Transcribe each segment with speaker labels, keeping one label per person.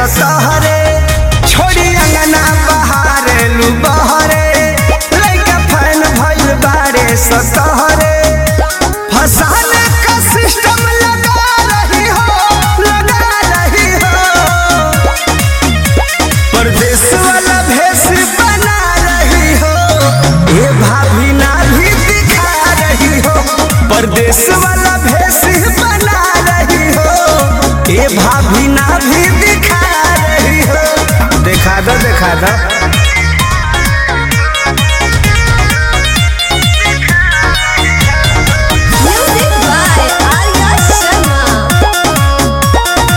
Speaker 1: सतहरे छोड़ी अंगना बहारे लू बहरे लइका फैन भइल बारे सतहरे फसाने का सिस्टम लगा रही हो परदेश वाला भेष बना रही हो ये भाभी ना भी दिखा रही हो परदेश वाला भेष बना रही हो ये भाभी ना भी दिखा रही हो देखा दो
Speaker 2: Music by Arya Sharma.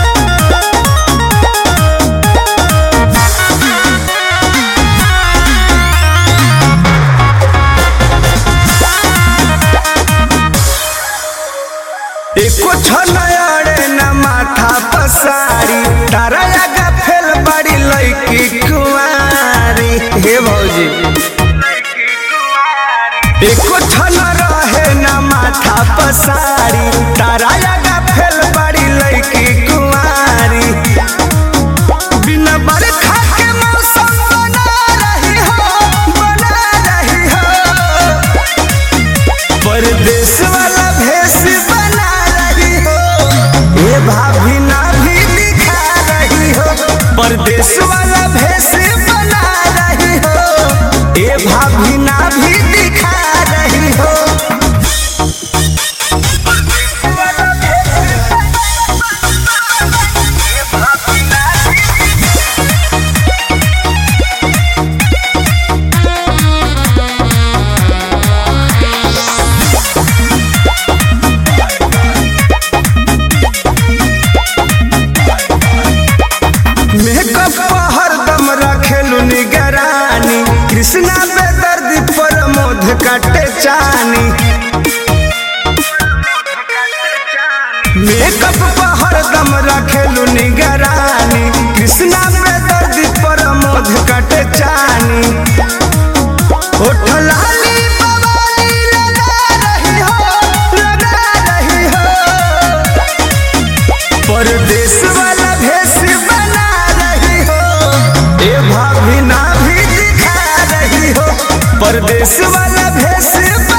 Speaker 1: एको छनयाड़े न माथा पसारी तारा आगा फेल बड़ी लईकी कुंवारी हे भौजी एको छन रहे न माथा पसारी तारा आगा फेल बड़ी लईकी कुंवारी बिना बरखा के मौसम बना रही हो परदेश वाला भेष बना रही हो ये भाभी ना भी दिखा रही हो परदेश वाला भेष बना रही हो ये भाभी ना भी दिखा रही हो मेकअप हरदम रखेलू निगरानी कृष्णा बेदर्दी प्रमोद काटे चानी मेकअप हरदम रखेलू निगरानी कृष्णा बेदर्दी प्रमोद काटे चानी होठ लाली बवाली लगा रही हो परदेश वाला भेष बना रही हो ये भाभी ना भी दिखा रही हो परदेश वाला भेष